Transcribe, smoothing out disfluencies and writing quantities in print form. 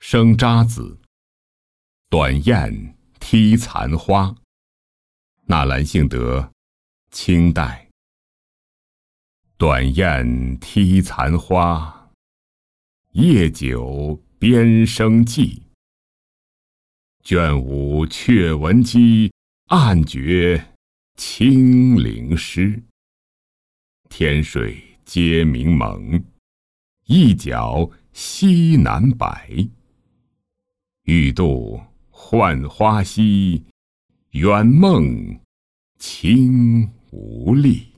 生查子。短雁踢残花。纳兰性德，清代。短雁踢残花，夜久边声寂。卷舞却闻鸡，暗觉清灵湿。天水皆明蒙，一角西南白。欲度浣花溪，远梦轻无力。